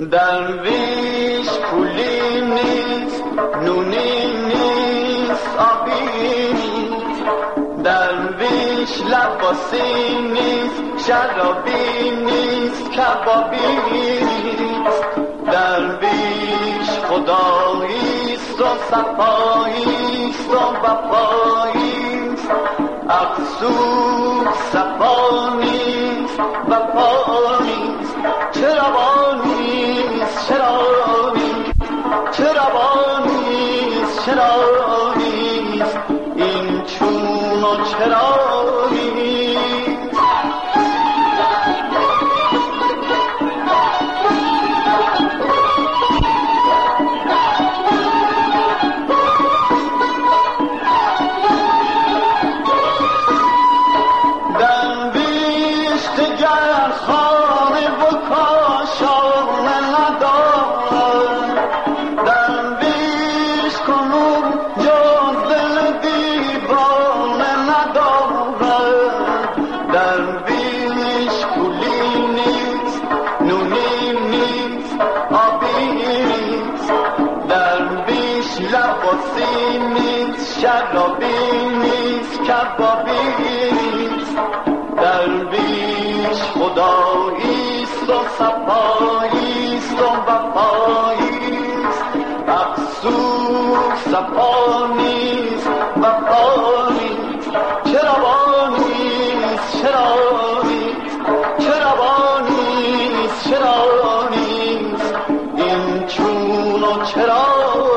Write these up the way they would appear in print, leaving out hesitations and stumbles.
درویش پولی نیست، نونی نیست، آبی نیست. درویش لباسی نیست، شرابی نیست، کبابی نیست. درویش خداییست و صفاییست و وفاییست. افسوس صفا نیست، وفا نیست. چرا نیست، چرا نیست، چرا نیست، چرا نیست. این چون و چرا نیست. لباسی نیست، شرابی نیست، کبابی نیست. درویش خداییست و صفاییست و وفاییست. افسوس صفا نیست، وفا نیست. چرا نیست، چرا نیست، چرا نیست، چرا نیست. این چون و چرا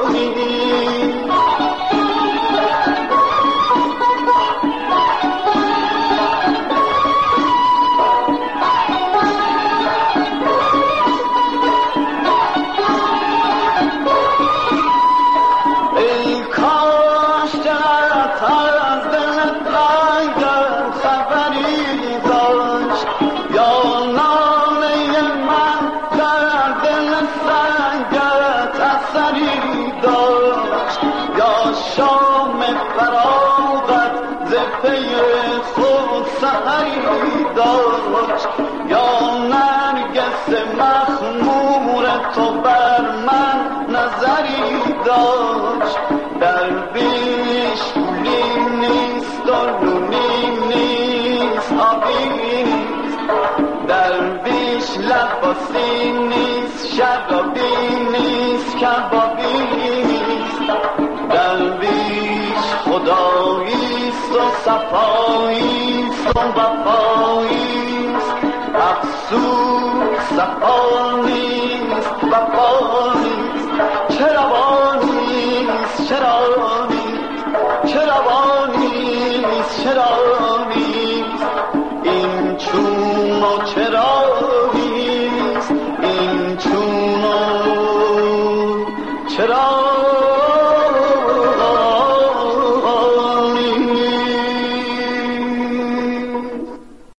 داشت. یا نرگس مخمور تو بر من نظری داشت. درویش پولی نیست و نونی نیست، آبی نیست. درویش لباسی نیست، شرابی نیست، کبابی نیست. درویش خداییست و صفاییست و وفاییست. افسوس صفا نیست، وفا نیست. چرا نیست، چرا نیست، چرا نیست، چرا